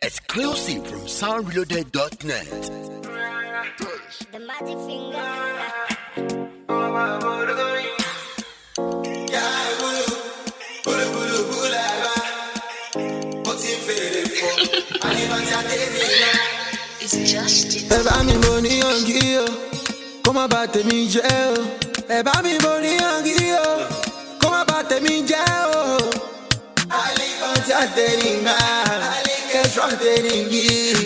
Exclusive from soundreloaded.net. The magic finger. It's justice. Ẹ bá mi mo ní yangi o, kó má bà tèmi jẹ́ o. Ẹ bá mi mo ní yangi o, kó má bà tèmi jẹ́ o. Alifante ateringa, kẹsàn-án teringi.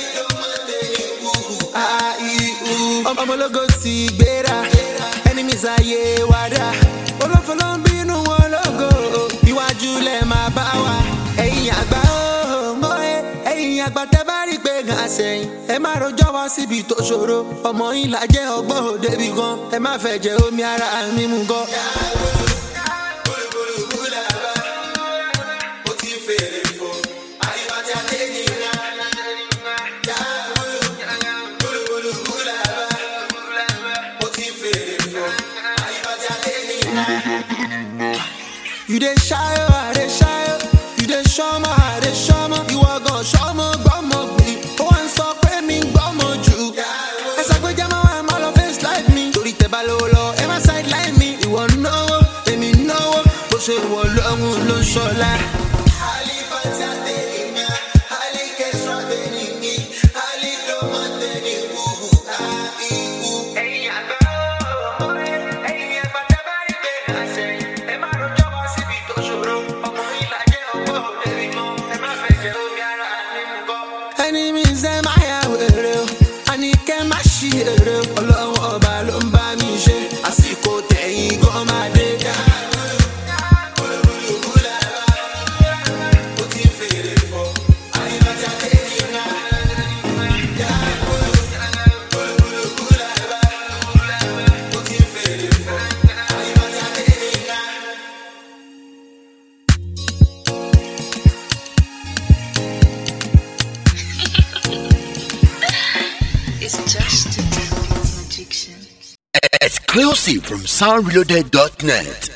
Ọmọlógo ti gbéra, enemies ayé wàdà. Olófin ló ń bínú wọn lógo, iwájú lẹ máa bá wa. Ẹ̀yin àgbà ó mọ́ ẹ̀yin àgbà tẹ́ bá rí pé gàn sẹ́yìn. Ẹ má rojọ́ wá síbi tó ṣòro, ọmọ yín là jẹ́ ọgbọ́n òde bí gan. Ẹ má fẹ́ jẹ omi ara mi mú gan. You dey shy, I dey shy. You dey show me, I dey show me. You are gonna show me, gbọ́mọ gbì. Ó wá ń sọ pé mi gbọ́mọ jù. Ẹ sọ pé jẹ́ máa wá máa lọ face life mi. Torí tẹ bá lówó lọ, ẹ má sideline mi. Ìwọ náwó, èmi náwó. Bó ṣe wọ lọ́rùn ló ń ṣọlá. Alifante ateringa, alikẹsàn teringi, alilọmọ teringu, aihu. Ẹ̀yin àgbà ó, ẹ̀yin àgbà tẹ́ bá rí pé gà sẹ́yìn. Ẹ má rojọ́ wá síbi tó ṣòro, ọmọ yín là jẹ́ ọgbọ́n òde bí gan. Ẹ má fẹ́ jẹ omi ara mi mú gan. Enemies ẹ má yà wèrè o, àní kẹ́ má ṣí èrè o. Ọlọ́run ọba ló ń bá mi ṣe, àsìkò tẹ̀yìn gan máa dé. It's justice. It's magician. Exclusive from soundreloaded.net.